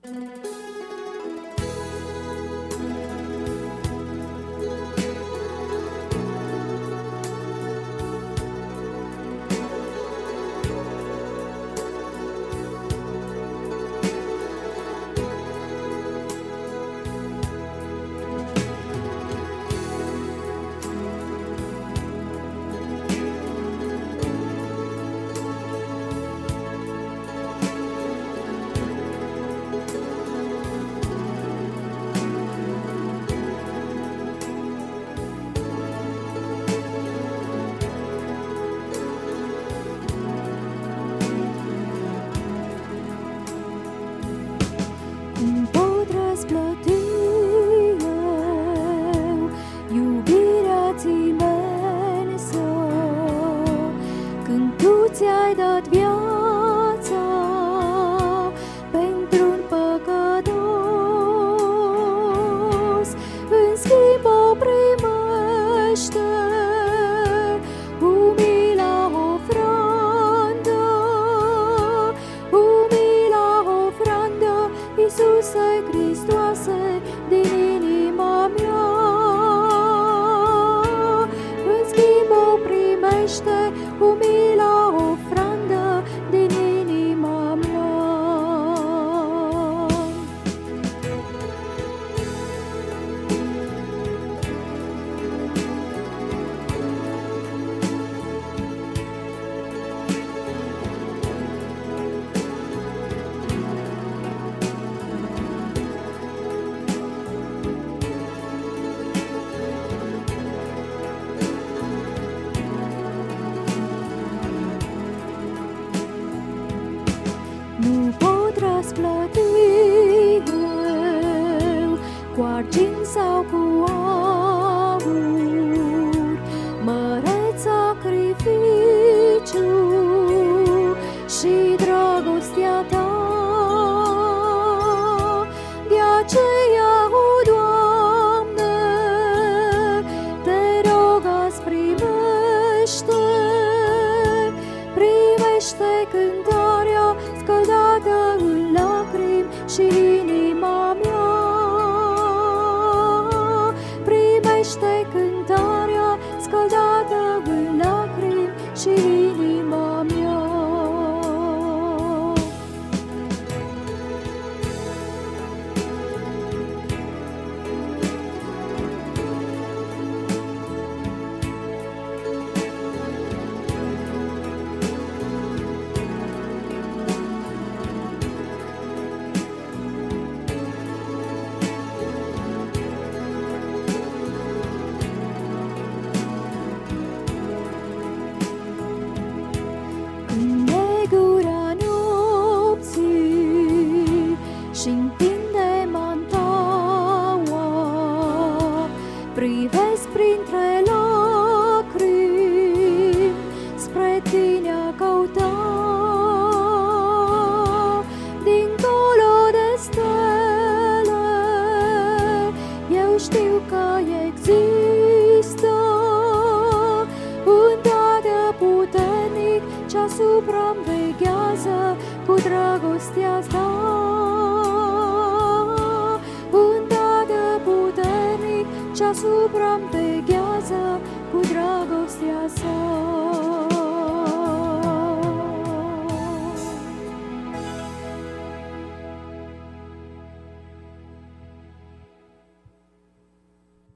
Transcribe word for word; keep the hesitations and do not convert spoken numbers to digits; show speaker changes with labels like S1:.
S1: Cum pot răsplăti eu iubirea-ți imensă, când tu ți-ai dat viața pentru-un păcătos? În schimb o primește umila ofrandă, umila ofrandă, Iisuse Hristoase, din inima mea. În schimb o primește umila ofrandă din inima mea. Nu pot răsplăti eu cu argint sau cu aur măreț sacrificiu și dragostea ta. De aceea, o Doamne, te rog azi primește, primește cântarea scăldată în lacrimi și inima mea. Primește cântarea scăldată în lacrimi și inima mea. În negura nopții și-ntinde mantaua, privesc printre lacrimi spre tine a căuta. Dincolo de stele eu știu că există un Tată puternic ce supraveghează cu dragostea ta. Un Tată puternic ce supraveghează cu dragostea sa.